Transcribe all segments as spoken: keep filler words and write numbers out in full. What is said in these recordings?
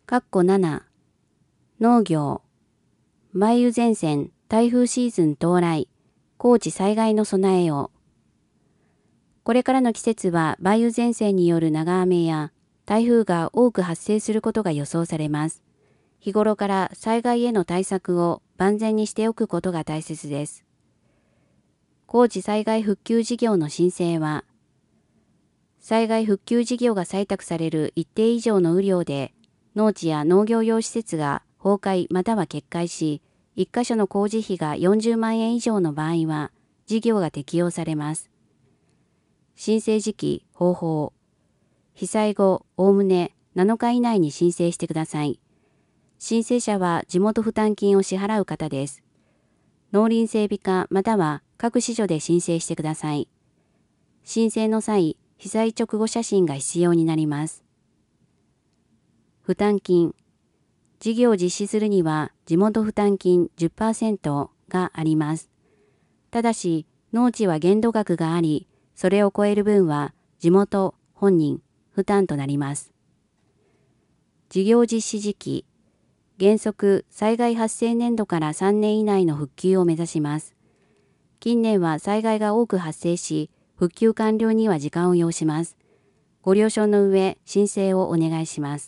かっこなな、農業、梅雨前線、台風シーズン到来、高知災害の備えを。これからの季節は梅雨前線による長雨や台風が多く発生することが予想されます。日頃から災害への対策を万全にしておくことが大切です。高知災害復旧事業の申請は、災害復旧事業が採択される一定以上の雨量で、農地や農業用施設が崩壊または決壊し、一箇所の工事費がよんじゅうまんえん以上の場合は、事業が適用されます。申請時期、方法。被災後、おおむねなのか以内に申請してください。申請者は地元負担金を支払う方です。農林整備課または各支所で申請してください。申請の際、被災直後写真が必要になります。負担金。事業を実施するには地元負担金 じゅっパーセント があります。ただし、農地は限度額があり、それを超える分は地元本人負担となります。事業実施時期。原則災害発生年度からさんねん以内の復旧を目指します。近年は災害が多く発生し、復旧完了には時間を要します。ご了承の上、申請をお願いします。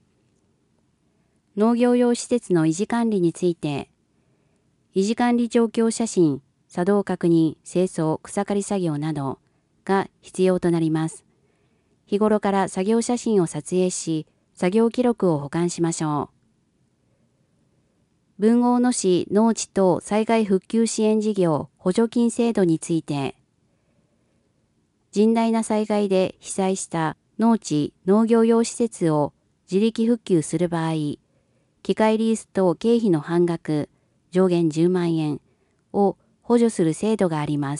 農業用施設の維持管理について、維持管理状況写真、作動確認、清掃、草刈り作業などが必要となります。日頃から作業写真を撮影し、作業記録を保管しましょう。豊後大野市農地等災害復旧支援事業補助金制度について、甚大な災害で被災した農地農業用施設を自力復旧する場合、機械リース等経費の半額、上限じゅうまんえんを補助する制度があります。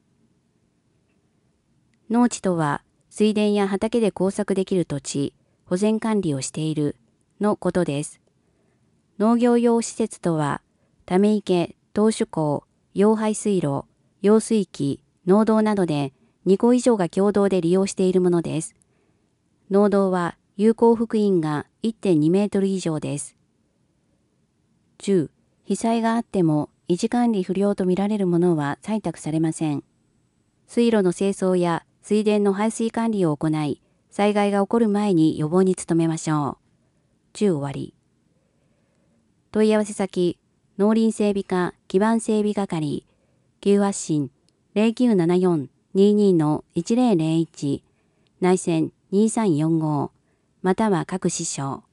農地とは、水田や畑で耕作できる土地、保全管理をしているのことです。農業用施設とは、ため池、投手溝、用排水路、用水器、農道などでにこ以上が共同で利用しているものです。農道は有効幅員が いってんにメートル以上です。じゅう. 被災があっても維持管理不良とみられるものは採択されません。水路の清掃や水田の排水管理を行い、災害が起こる前に予防に努めましょう。じゅう終わり。問い合わせ先、農林整備課基盤整備係、急発進 ゼロきゅうななよん にじゅうに のいちゼロゼロいち、内線にさんよんご、または各支所。